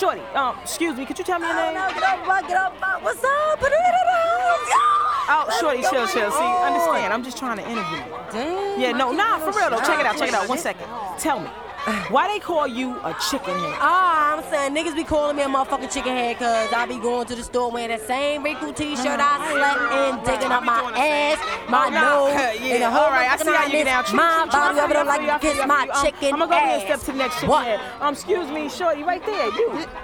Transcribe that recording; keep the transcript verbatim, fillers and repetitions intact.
Shorty, um, excuse me, could you tell me your name? No, get up, get up, what's up? Put it in. Oh, shorty, chill, chill. See, understand, I'm just trying to interview you. Damn. Yeah, no, nah, for real though. Check it out, check it out. One second. Tell me, why they call you a chicken head? Ah, I'm saying niggas be calling me a motherfucking chicken head cause I be going to the store wearing that same Riku t-shirt I slept in, digging up my ass, my nose, and the whole all right, I see how you get down. my body up and like to kiss my chicken I'm gonna go ahead and step ass. to the next chicken What? head. Um, excuse me, shorty, right there, you.